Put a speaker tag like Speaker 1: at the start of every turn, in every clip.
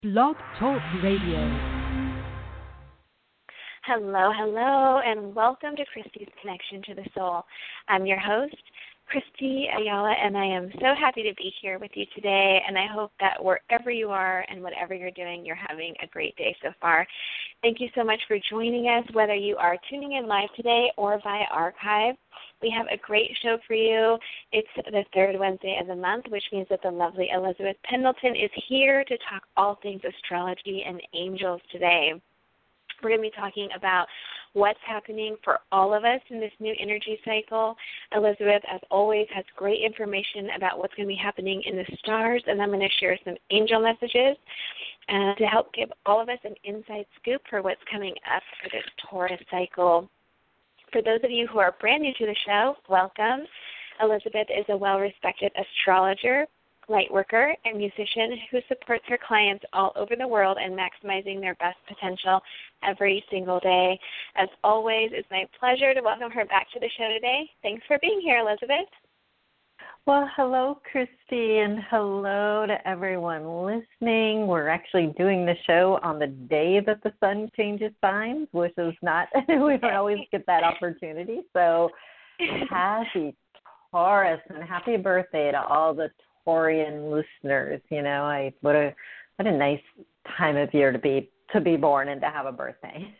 Speaker 1: Blog Talk Radio.
Speaker 2: Hello, hello, and welcome to Christy's Connection to the Soul. I'm your host, Christy Ayala, and I am so happy to be here with you today, and I hope that wherever you are and whatever you're doing, you're having a great day so far. Thank you so much for joining us, whether you are tuning in live today or via archive. We have a great show for you. It's the third Wednesday of the month, which means that the lovely Elizabeth Pendleton is here to talk all things astrology and angels today. We're going to be talking about what's happening for all of us in this new energy cycle. Elizabeth, as always, has great information about what's going to be happening in the stars, and I'm going to share some angel messages to help give all of us an inside scoop for what's coming up for this Taurus cycle. For those of you who are brand new to the show, welcome. Elizabeth is a well-respected astrologer, light worker, and musician who supports her clients all over the world in maximizing their best potential every single day. As always, it's my pleasure to welcome her back to the show today. Thanks for being here, Elizabeth.
Speaker 3: Well, hello, Christy, and hello to everyone listening. We're actually doing the show on the day that the sun changes signs, which is not, we don't always get that opportunity. So happy Taurus and happy birthday to all the Taurian listeners. You know, what a nice time of year to be born and to have a birthday.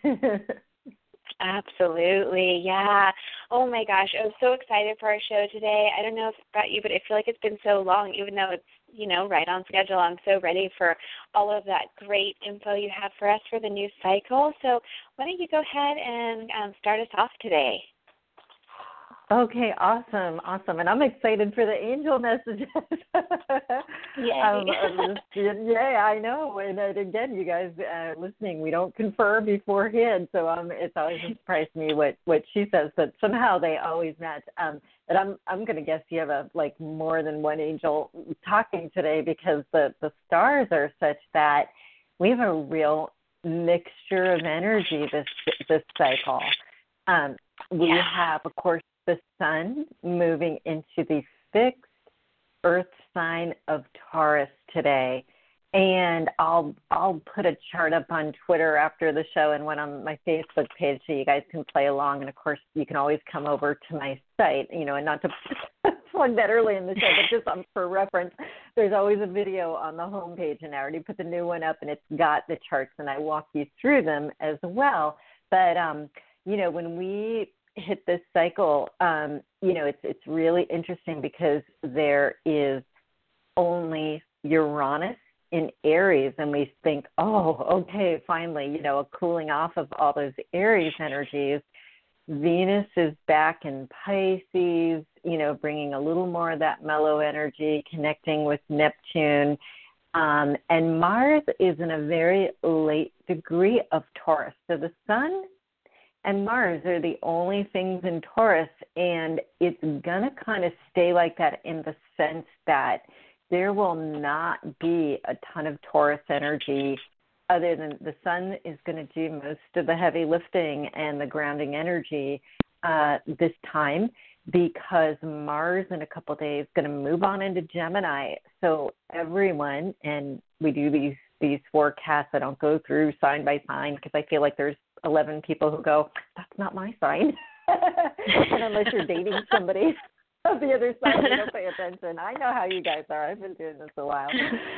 Speaker 2: Absolutely, yeah. Oh my gosh, I'm so excited for our show today. I don't know about you, but I feel like it's been so long, even though it's, right on schedule. I'm so ready for all of that great info you have for us for the new cycle. So why don't you go ahead and start us off today?
Speaker 3: Okay, awesome. And I'm excited for the angel messages.
Speaker 2: Yay.
Speaker 3: I know. And again, you guys listening, we don't confer beforehand, so it's always a surprise to me what she says, but somehow they always match. But I'm going to guess you have more than one angel talking today, because the stars are such that we have a real mixture of energy this cycle. We have, of course, the sun moving into the fixed earth sign of Taurus today. And I'll put a chart up on Twitter after the show and one on my Facebook page so you guys can play along. And, of course, you can always come over to my site, and not to plug that early in the show, but just for reference, there's always a video on the homepage, and I already put the new one up, and it's got the charts, and I walk you through them as well. But, when we hit this cycle, it's really interesting because there is only Uranus in Aries, and we think, oh, okay, finally, a cooling off of all those Aries energies. Venus is back in Pisces, bringing a little more of that mellow energy, connecting with Neptune. And Mars is in a very late degree of Taurus. So the sun and Mars are the only things in Taurus, and it's going to kind of stay like that in the sense that there will not be a ton of Taurus energy other than the sun is going to do most of the heavy lifting and the grounding energy this time, because Mars in a couple of days is going to move on into Gemini. So everyone, and we do these forecasts, I don't go through sign by sign because I feel like there's 11 people who go, that's not my sign. And unless you're dating somebody of the other side, you don't pay attention. I know how you guys are. I've been doing this a while.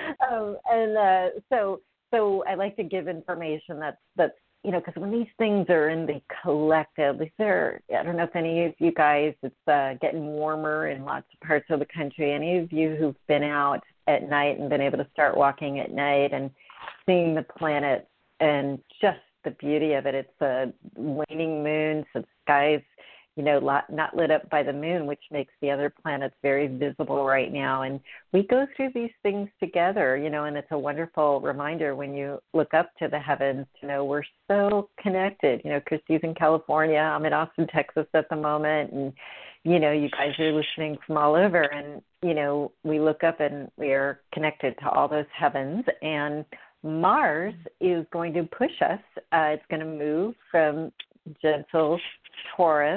Speaker 3: So I like to give information that's because when these things are in the collective, I don't know if any of you guys, it's getting warmer in lots of parts of the country. Any of you who've been out at night and been able to start walking at night and seeing the planets and just the beauty of it. It's a waning moon, so the sky's, not lit up by the moon, which makes the other planets very visible right now. And we go through these things together, and it's a wonderful reminder when you look up to the heavens to know we're so connected. Christy's in California. I'm in Austin, Texas at the moment. And, you guys are listening from all over. And, we look up and we are connected to all those heavens. And Mars is going to push us. It's going to move from gentle Taurus,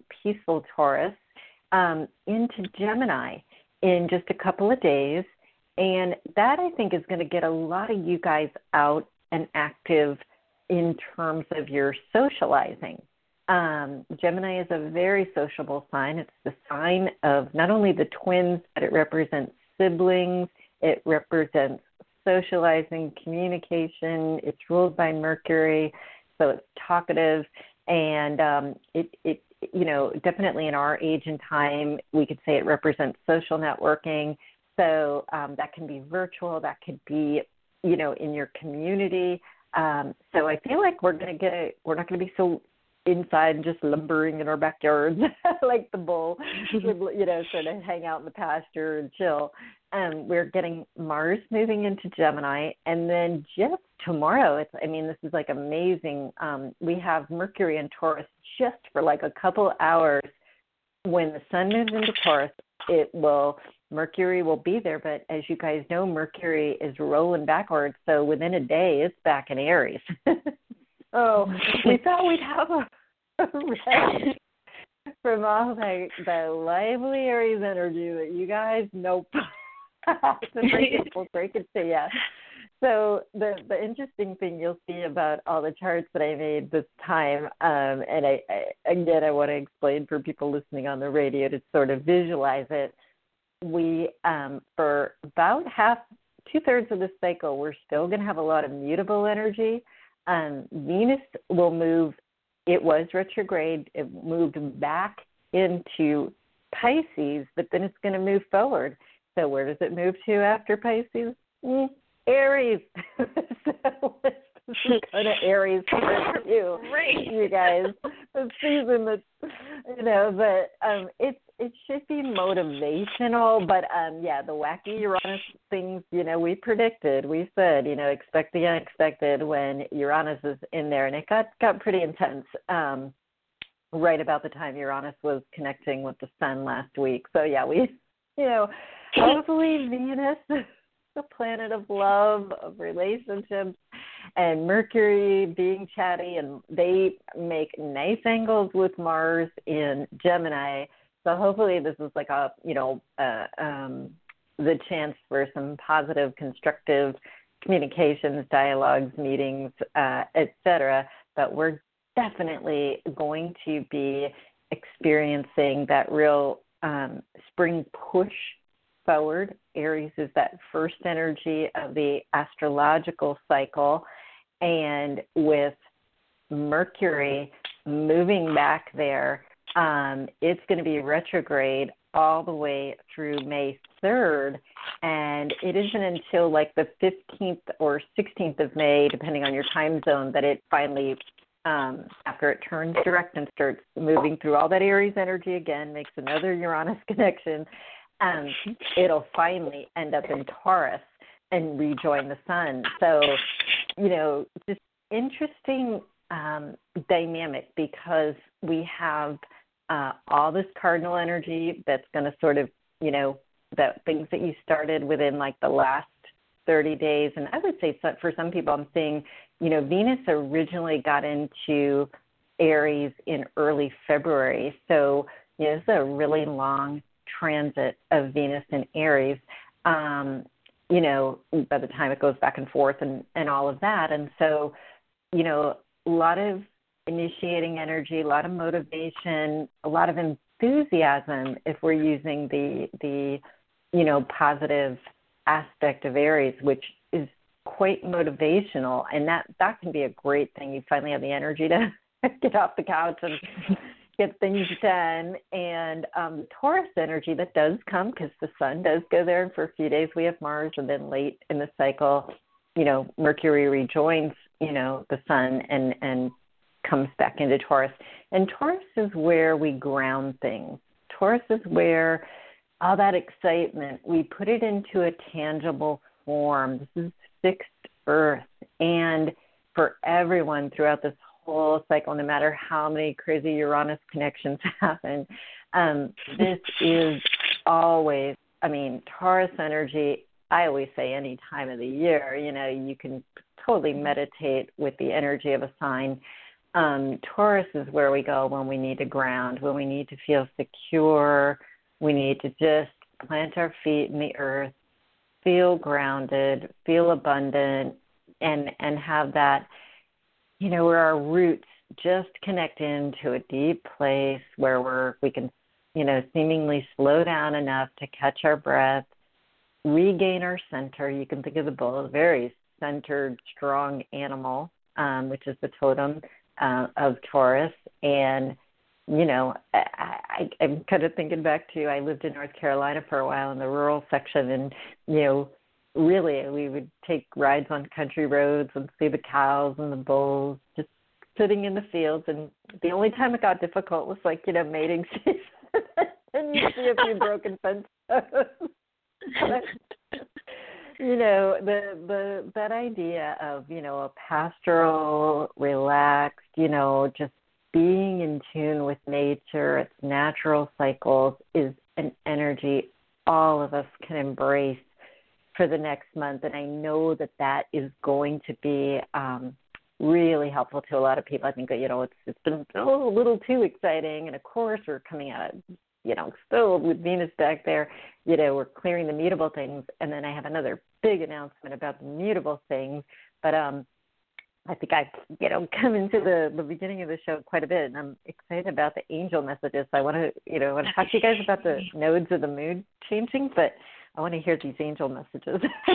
Speaker 3: peaceful Taurus, into Gemini in just a couple of days. And that, I think, is going to get a lot of you guys out and active in terms of your socializing. Gemini is a very sociable sign. It's the sign of not only the twins, but it represents siblings. It represents socializing, communication. It's ruled by Mercury, so it's talkative. And it definitely in our age and time, we could say it represents social networking. So that can be virtual. That could be, in your community. So I feel like we're not going to be so inside and just lumbering in our backyards like the bull would, sort of hang out in the pasture and chill. We're getting Mars moving into Gemini, and then just tomorrow, this is like amazing. We have Mercury in Taurus just for like a couple hours. When the sun moves into Taurus, Mercury will be there, but as you guys know, Mercury is rolling backwards, so within a day, it's back in Aries. So we thought we'd have a rest from all the lively Aries energy that you guys, nope. We'll break it to you. So the interesting thing you'll see about all the charts that I made this time, and I want to explain for people listening on the radio to sort of visualize it. We, for about 2/3 of the cycle, we're still going to have a lot of mutable energy. Venus will move. It was retrograde. It moved back into Pisces, but then it's going to move forward. So where does it move to after Pisces? Aries. So this is kind of Aries for you guys. The season that's, but it should be motivational. But the wacky Uranus things, we predicted. We said, expect the unexpected when Uranus is in there, and it got pretty intense. Right about the time Uranus was connecting with the Sun last week. So hopefully Venus, the planet of love, of relationships, and Mercury being chatty, and they make nice angles with Mars in Gemini. So hopefully this is like the chance for some positive, constructive communications, dialogues, meetings, etc. But we're definitely going to be experiencing that real spring push forward. Aries is that first energy of the astrological cycle, and with Mercury moving back there, it's going to be retrograde all the way through May 3rd, and it isn't until like the 15th or 16th of May, depending on your time zone, that it finally, after it turns direct and starts moving through all that Aries energy again, makes another Uranus connection, it'll finally end up in Taurus and rejoin the Sun. So, just interesting dynamic, because we have all this cardinal energy that's going to sort of, that things that you started within like the last 30 days. And I would say for some people, I'm seeing, Venus originally got into Aries in early February. So, it's a really long transit of Venus in Aries, by the time it goes back and forth and all of that. And so, a lot of initiating energy, a lot of motivation, a lot of enthusiasm if we're using the positive aspect of Aries, which is quite motivational, and that can be a great thing. You finally have the energy to get off the couch and get things done. And Taurus energy that does come, because the Sun does go there, and for a few days we have Mars, and then late in the cycle, Mercury rejoins, the Sun and comes back into Taurus. And Taurus is where we ground things. Taurus is where all that excitement, we put it into a tangible form. This is fixed earth. And for everyone throughout this whole cycle, no matter how many crazy Uranus connections happen, this is always, Taurus energy, I always say any time of the year, you can totally meditate with the energy of a sign. Taurus is where we go when we need to ground, when we need to feel secure. We need to just plant our feet in the earth feel grounded, feel abundant, and have that, where our roots just connect into a deep place where we can, seemingly slow down enough to catch our breath, regain our center. You can think of the bull as a very centered, strong animal, which is the totem of Taurus. And, I'm kind of thinking back to, I lived in North Carolina for a while in the rural section, and, really we would take rides on country roads and see the cows and the bulls just sitting in the fields. And the only time it got difficult was mating season. And you see a few broken fences. That idea of, a pastoral, relaxed, just being in tune with nature, its natural cycles, is an energy all of us can embrace for the next month. And I know that is going to be really helpful to a lot of people. I think that, it's been a little too exciting. And of course, we're coming out of, still with Venus back there, we're clearing the mutable things. And then I have another big announcement about the mutable things. But I think I've, come into the beginning of the show quite a bit, and I'm excited about the angel messages. I want to, talk to you guys about the nodes of the moon changing, but I want to hear these angel messages.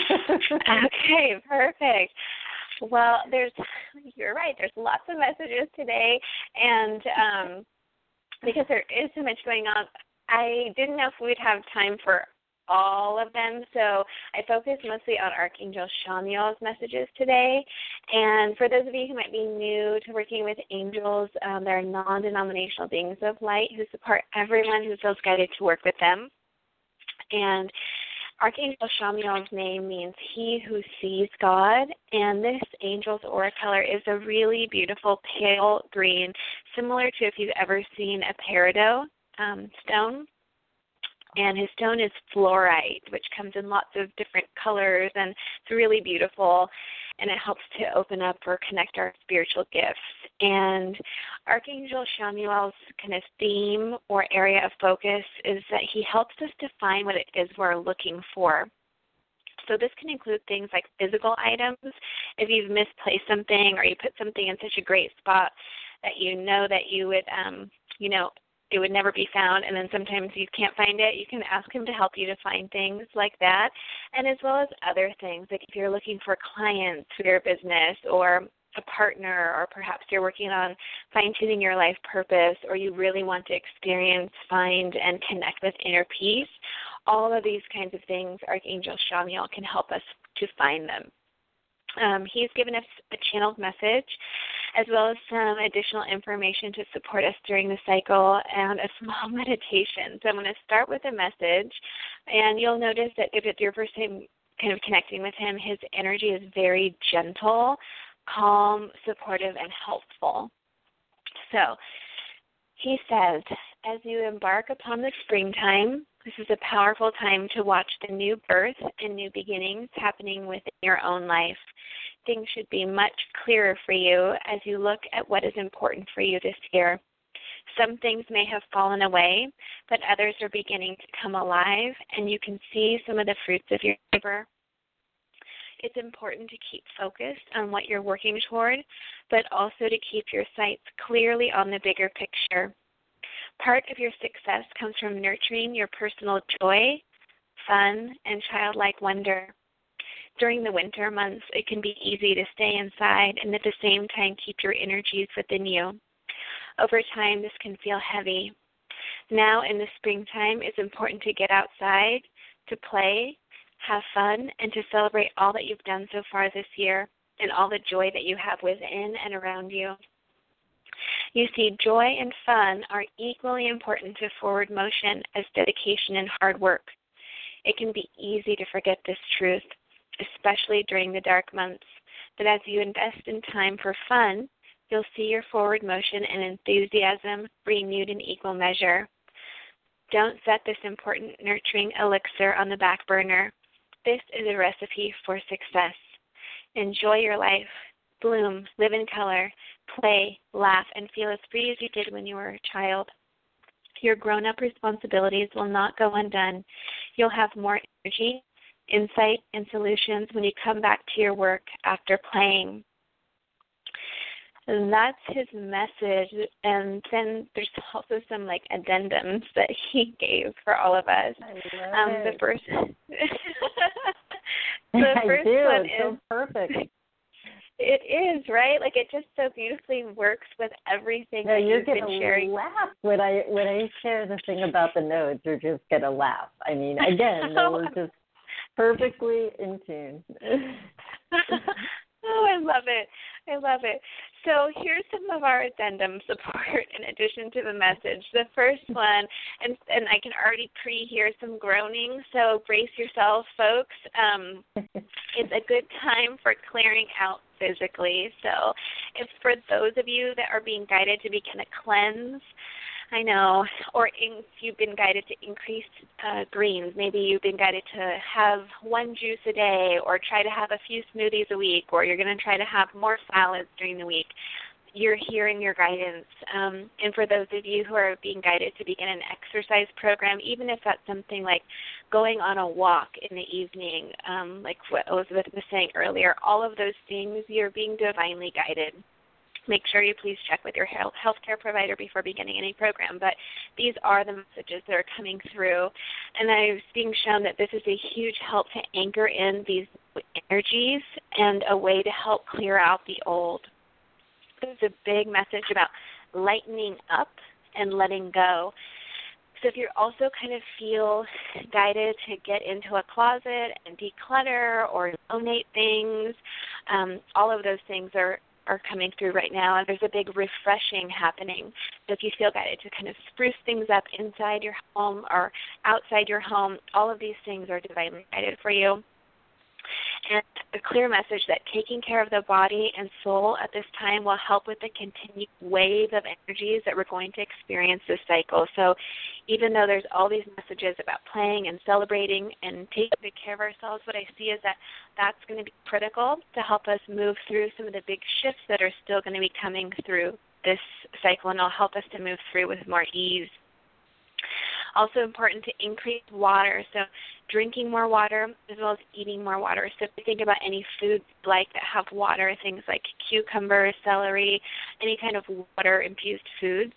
Speaker 2: Okay, perfect. Well, you're right. There's lots of messages today, and because there is so much going on, I didn't know if we'd have time for all of them, so I focused mostly on Archangel Shamiel's messages today. And for those of you who might be new to working with angels, they're non-denominational beings of light who support everyone who feels guided to work with them. And Archangel Shamiel's name means he who sees God, and this angel's aura color is a really beautiful pale green, similar to if you've ever seen a peridot stone. And his stone is fluorite, which comes in lots of different colors, and it's really beautiful, and it helps to open up or connect our spiritual gifts. And Archangel Shamiel's kind of theme or area of focus is that he helps us define what it is we're looking for. So this can include things like physical items. If you've misplaced something or you put something in such a great spot that that you would, it would never be found, and then sometimes you can't find it, you can ask him to help you to find things like that, and as well as other things, like if you're looking for clients for your business or a partner, or perhaps you're working on fine-tuning your life purpose, or you really want to experience, find, and connect with inner peace. All of these kinds of things, Archangel Shamiel can help us to find them. He's given us a channeled message as well as some additional information to support us during the cycle and a small meditation. So I'm going to start with a message, and you'll notice that if it's your first time kind of connecting with him, his energy is very gentle, calm, supportive, and helpful. So he says, as you embark upon the springtime, this is a powerful time to watch the new birth and new beginnings happening within your own life. Things should be much clearer for you as you look at what is important for you this year. Some things may have fallen away, but others are beginning to come alive, and you can see some of the fruits of your labor. It's important to keep focused on what you're working toward, but also to keep your sights clearly on the bigger picture. Part of your success comes from nurturing your personal joy, fun, and childlike wonder. During the winter months, it can be easy to stay inside and at the same time keep your energies within you. Over time, this can feel heavy. Now in the springtime, it's important to get outside, to play, have fun, and to celebrate all that you've done so far this year and all the joy that you have within and around you. You see, joy and fun are equally important to forward motion as dedication and hard work. It can be easy to forget this truth, especially during the dark months, but as you invest in time for fun, you'll see your forward motion and enthusiasm renewed in equal measure. Don't set this important nurturing elixir on the back burner. This is a recipe for success. Enjoy your life. Bloom, live in color, play, laugh, and feel as free as you did when you were a child. Your grown-up responsibilities will not go undone. You'll have more energy, insight and solutions when you come back to your work after playing. And that's his message. And then there's also some like addendums that he gave for all of us.
Speaker 3: I love it.
Speaker 2: The first
Speaker 3: I do.
Speaker 2: one
Speaker 3: It's
Speaker 2: is
Speaker 3: so perfect.
Speaker 2: It is, right? Like it just so beautifully works with everything
Speaker 3: No,
Speaker 2: that
Speaker 3: you're
Speaker 2: you've been sharing.
Speaker 3: Laugh when I share the thing about the nodes. You're just gonna laugh. I mean, again, we're just perfectly in tune.
Speaker 2: Oh, I love it. I love it. So here's some of our addendum support in addition to the message. The first one, and I can already pre-hear some groaning, so brace yourself, folks. It's a good time for clearing out physically. So if for those of you that are being guided to begin a cleanse, I know, or if you've been guided to increase greens, maybe you've been guided to have one juice a day or try to have a few smoothies a week, or you're going to try to have more salads during the week, you're hearing your guidance. And for those of you who are being guided to begin an exercise program, even if that's something like going on a walk in the evening, like what Elizabeth was saying earlier, all of those things, you're being divinely guided. Make sure you please check with your healthcare provider before beginning any program. But these are the messages that are coming through. And I was being shown that this is a huge help to anchor in these energies and a way to help clear out the old. There's a big message about lightening up and letting go. So if you also kind of feel guided to get into a closet and declutter or donate things, all of those things are coming through right now, and there's a big refreshing happening. So if you feel guided to kind of spruce things up inside your home or outside your home, all of these things are divinely guided for you. And a clear message that taking care of the body and soul at this time will help with the continued wave of energies that we're going to experience this cycle. So even though there's all these messages about playing and celebrating and taking good care of ourselves, what I see is that that's going to be critical to help us move through some of the big shifts that are still going to be coming through this cycle, and it'll help us to move through with more ease. Also important to increase water, so drinking more water as well as eating more water. So if you think about any foods like that have water, things like cucumber, celery, any kind of water-infused foods,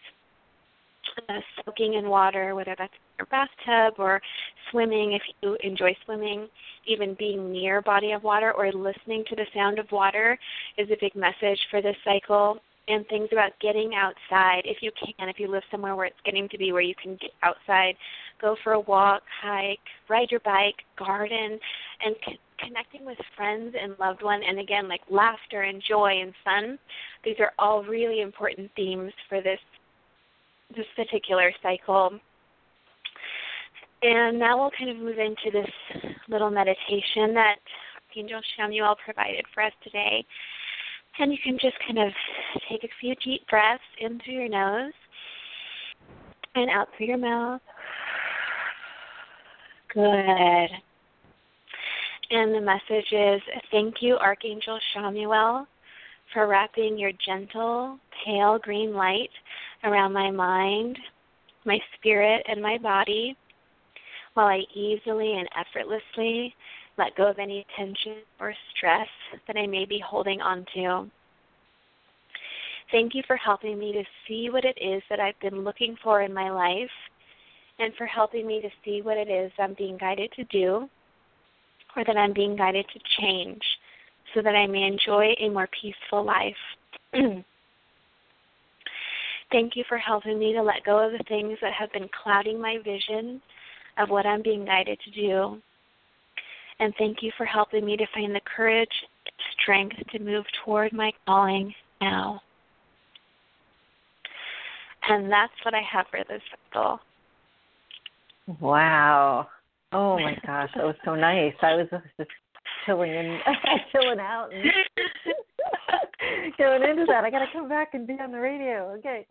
Speaker 2: soaking in water, whether that's in your bathtub or swimming if you enjoy swimming, even being near a body of water or listening to the sound of water is a big message for this cycle. And things about getting outside, if you can, if you live somewhere where it's getting to be where you can get outside, go for a walk, hike, ride your bike, garden, and connecting with friends and loved ones, and again, like laughter and joy and fun. These are all really important themes for this particular cycle. And now we'll kind of move into this little meditation that Archangel Chamuel provided for us today. And you can just kind of take a few deep breaths in through your nose and out through your mouth. Good. And the message is, thank you, Archangel Chamuel, for wrapping your gentle, pale green light around my mind, my spirit, and my body, while I easily and effortlessly let go of any tension or stress that I may be holding on to. Thank you for helping me to see what it is that I've been looking for in my life, and for helping me to see what it is I'm being guided to do, or that I'm being guided to change, so that I may enjoy a more peaceful life. Thank you for helping me to let go of the things that have been clouding my vision of what I'm being guided to do. And thank you for helping me to find the courage and strength to move toward my calling now. And that's what I have for this cycle.
Speaker 3: Wow. Oh my gosh, that was so nice. I was just chilling out and going into that. I got to come back and be on the radio. Okay.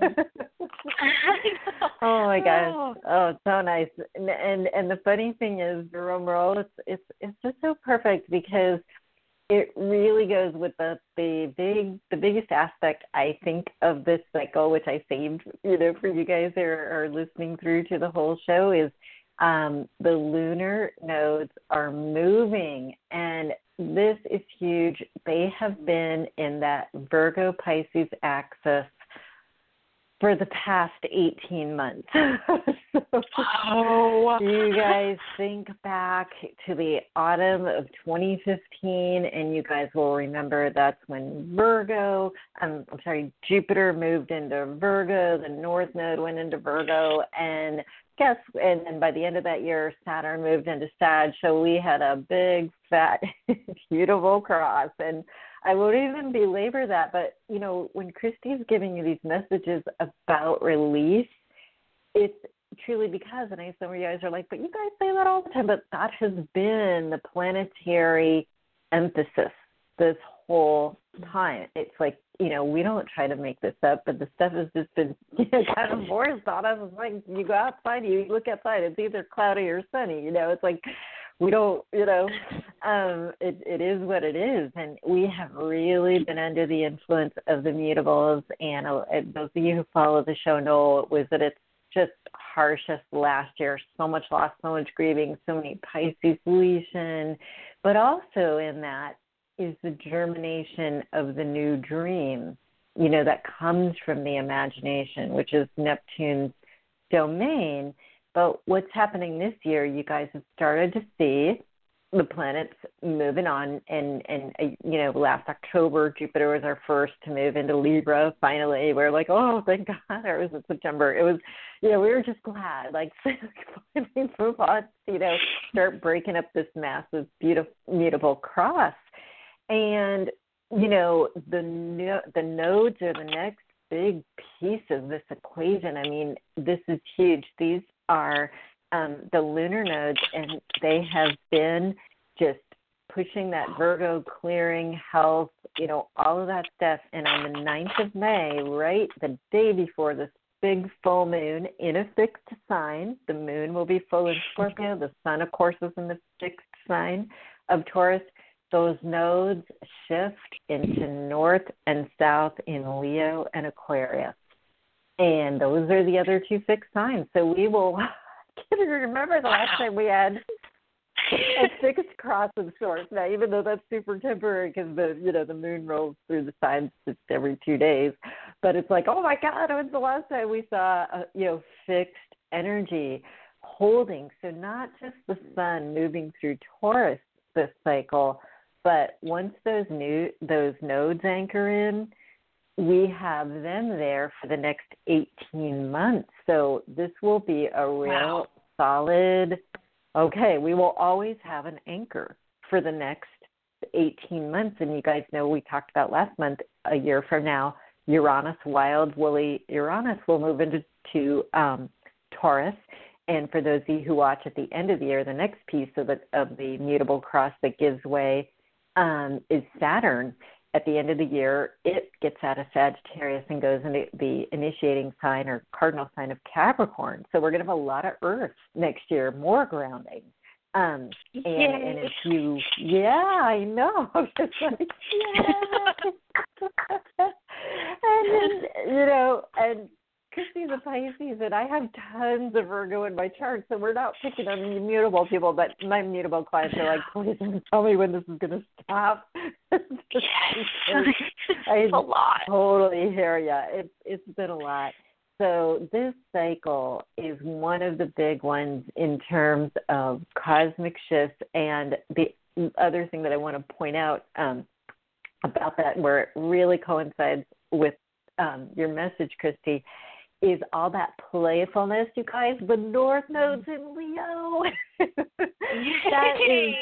Speaker 3: Oh my gosh. Oh, it's so nice. And the funny thing is, drum roll, it's just so perfect because it really goes with the biggest aspect, I think, of this cycle, which I saved, for you guys that are listening through to the whole show, is The lunar nodes are moving, and this is huge. They have been in that Virgo-Pisces axis for the past 18 months. So you guys think back to the autumn of 2015, and you guys will remember that's when Jupiter moved into Virgo, the North Node went into Virgo, and then by the end of that year, Saturn moved into Sag. So we had a big, fat, beautiful cross, and I won't even belabor that, but, when Christy's giving you these messages about release, it's truly because, and I know some of you guys are like, but you guys say that all the time, but that has been the planetary emphasis this whole time. It's like, we don't try to make this up, but the stuff has just been kind of forced on us. It's like you go outside, you look outside, it's either cloudy or sunny. It's like we don't, it is what it is. And we have really been under the influence of the mutables. And those of you who follow the show know that it's just harshest last year. So much loss, so much grieving, so many Pisces deletion. But also in that is the germination of the new dream, that comes from the imagination, which is Neptune's domain. But what's happening this year, you guys have started to see the planets moving on. And last October, Jupiter was our first to move into Libra. Finally, we're like, oh, thank God. Or was it September? It was, we were just glad, like, finally move on, start breaking up this massive, beautiful, mutable cross. And, the nodes are the next big piece of this equation. I mean, this is huge. These are the lunar nodes, and they have been just pushing that Virgo clearing, health, all of that stuff. And on the 9th of May, right, the day before this big full moon in a fixed sign, the moon will be full in Scorpio. The sun, of course, is in the fixed sign of Taurus. Those nodes shift into north and south in Leo and Aquarius. And those are the other two fixed signs. So we will, I can't even remember the last time we had a fixed cross of sorts. Now, even though that's super temporary because the moon rolls through the signs just every 2 days. But it's like, oh my God, when's the last time we saw fixed energy holding? So not just the sun moving through Taurus this cycle, but once those nodes anchor in, we have them there for the next 18 months. So this will be a real solid, we will always have an anchor for the next 18 months. And you guys know we talked about last month, a year from now, Uranus, wild, woolly Uranus will move into Taurus. And for those of you who watch at the end of the year, the next piece of the mutable cross that gives way is Saturn. At the end of the year, it gets out of Sagittarius and goes into the initiating sign or cardinal sign of Capricorn. So we're going to have a lot of Earth next year, more grounding. And if you, I know. I'm just like, and then, and Christy's a Pisces, and I have tons of Virgo in my chart, so we're not picking on the mutable people, but my mutable clients are like, please tell me when this is going to stop.
Speaker 2: It's a lot.
Speaker 3: Totally hear ya. It's been a lot. So this cycle is one of the big ones in terms of cosmic shifts. And the other thing that I want to point out about that, where it really coincides with your message, Christy, is all that playfulness, you guys. The North Node's in Leo. That is,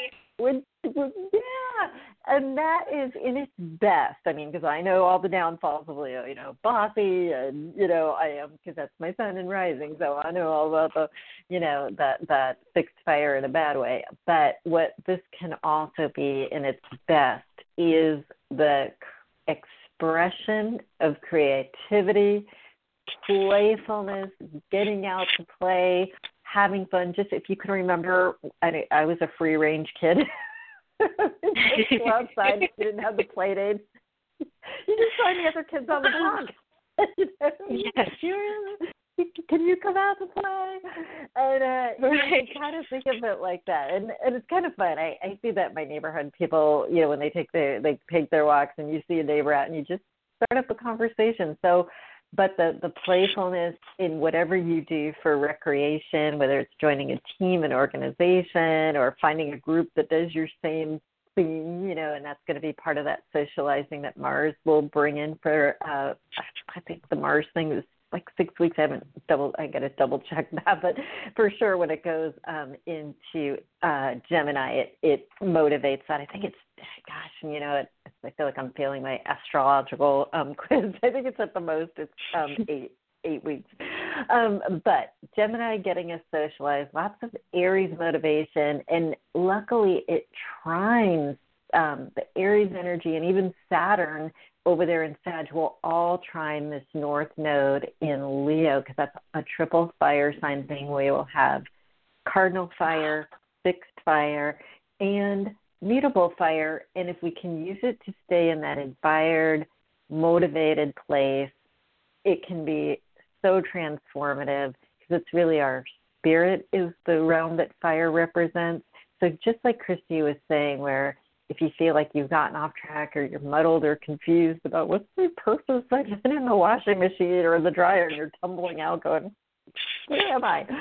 Speaker 3: and that is in its best. I mean, because I know all the downfalls of Leo, bossy, and, I am, because that's my sun and rising, so I know all about the, that fixed fire in a bad way. But what this can also be in its best is the expression of creativity, playfulness, getting out to play, having fun. Just if you can remember, I was a free range kid. Just go outside, you didn't have the play dates. You just find the other kids on the block.
Speaker 2: Yes.
Speaker 3: can you come out to play? And
Speaker 2: right.
Speaker 3: you kind of think of it like that, and it's kind of fun. I see that in my neighborhood. People, when they take their walks, and you see a neighbor out, and you just start up a conversation. So, but the playfulness in whatever you do for recreation, whether it's joining a team, an organization, or finding a group that does your same thing, and that's going to be part of that socializing that Mars will bring in for, I think the Mars thing is like 6 weeks. I got to double check that, but for sure when it goes into Gemini, it motivates that. I think it's, gosh, I feel like I'm failing my astrological quiz. I think it's at the most, it's 8 weeks. But Gemini getting us socialized, lots of Aries motivation, and luckily it trines the Aries energy, and even Saturn over there in Sag will all trine this north node in Leo, because that's a triple fire sign thing where you will have cardinal fire, fixed fire, and mutable fire. And if we can use it to stay in that inspired, motivated place, it can be so transformative, because it's really our spirit is the realm that fire represents. So just like Christy was saying, where if you feel like you've gotten off track, or you're muddled or confused about what's the purpose I've been in the washing machine or the dryer, and you're tumbling out going, where am I?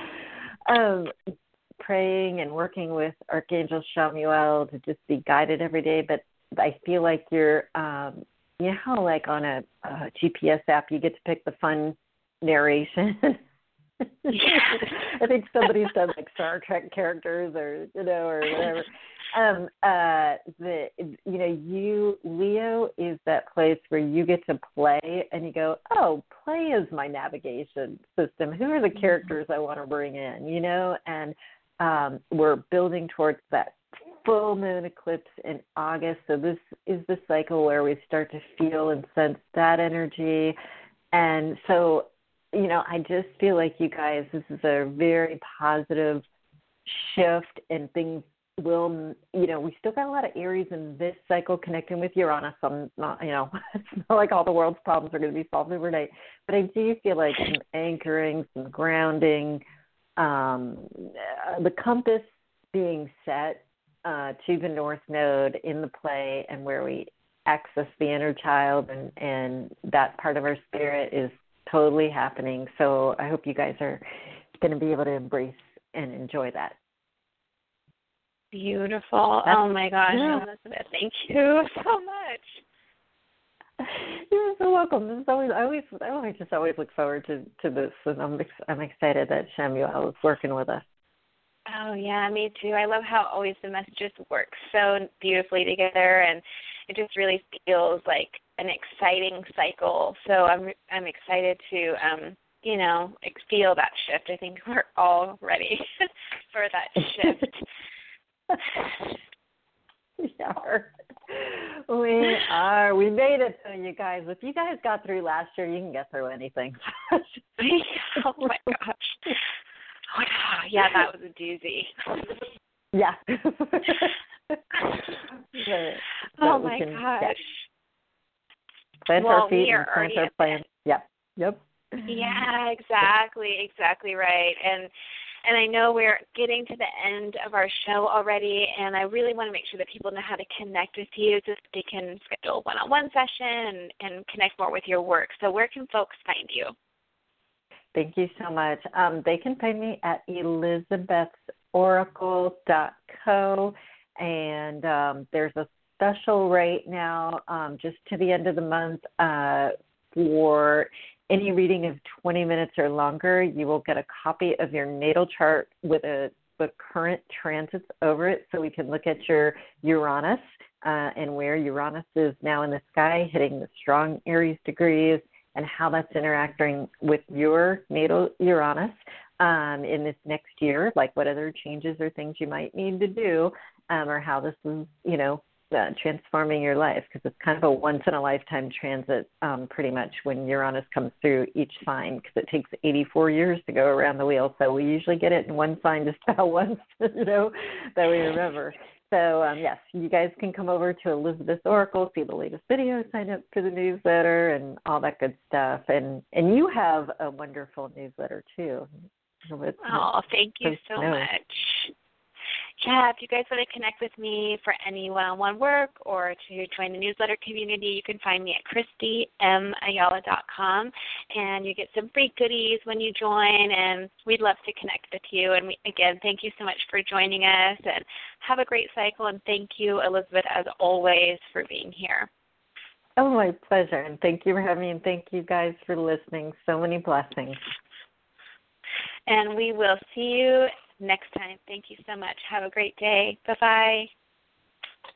Speaker 3: Praying and working with Archangel Chamuel to just be guided every day. But I feel like you're, how like on a GPS app you get to pick the fun narration. I think somebody said like Star Trek characters, or or whatever. Leo is that place where you get to play, and you go, oh, play is my navigation system. Who are the characters I want to bring in? And we're building towards that full moon eclipse in August. So this is the cycle where we start to feel and sense that energy. And so, I just feel like you guys, this is a very positive shift, and things will, we still got a lot of Aries in this cycle connecting with Uranus. I'm not, it's not like all the world's problems are going to be solved overnight, but I do feel like some anchoring, some grounding, the compass being set to the North Node in the play, and where we access the inner child, and that part of our spirit is totally happening. So I hope you guys are going to be able to embrace and enjoy that.
Speaker 2: Beautiful. Oh my gosh, Elizabeth, thank you so much.
Speaker 3: You're so welcome. This is I just always look forward to this, and I'm excited that Chamuel is working with us.
Speaker 2: Oh yeah, me too. I love how always the messages work so beautifully together, and it just really feels like an exciting cycle. So I'm excited to feel that shift. I think we're all ready for that shift.
Speaker 3: Yeah, we are. We made it, so you guys. If you guys got through last year, you can get through anything.
Speaker 2: Oh my gosh. Yeah, that was a doozy.
Speaker 3: Yeah.
Speaker 2: Oh my gosh.
Speaker 3: Plant our feet and plant our plans. Yep.
Speaker 2: Yeah, exactly right. And I know we're getting to the end of our show already, and I really want to make sure that people know how to connect with you so that they can schedule a one-on-one session and connect more with your work. So where can folks find you?
Speaker 3: Thank you so much. They can find me at elizabethsoracle.co, and there's a special right now just to the end of the month for any reading of 20 minutes or longer. You will get a copy of your natal chart with the current transits over it, so we can look at your Uranus and where Uranus is now in the sky, hitting the strong Aries degrees, and how that's interacting with your natal Uranus in this next year, like what other changes or things you might need to do, or how this is, transforming your life, because it's kind of a once-in-a-lifetime transit pretty much when Uranus comes through each sign, because it takes 84 years to go around the wheel. So we usually get it in one sign just about once, that we remember. yes, you guys can come over to Elizabeth's Oracle, see the latest video, sign up for the newsletter, and all that good stuff. And you have a wonderful newsletter too.
Speaker 2: Thank you so much. Yeah, if you guys want to connect with me for any one-on-one work or to join the newsletter community, you can find me at ChristyMAyala.com, and you get some free goodies when you join, and we'd love to connect with you. And again, thank you so much for joining us, and have a great cycle, and thank you, Elizabeth, as always, for being here.
Speaker 3: Oh, my pleasure, and thank you for having me, and thank you guys for listening. So many blessings.
Speaker 2: And we will see you next time. Thank you so much. Have a great day. Bye-bye.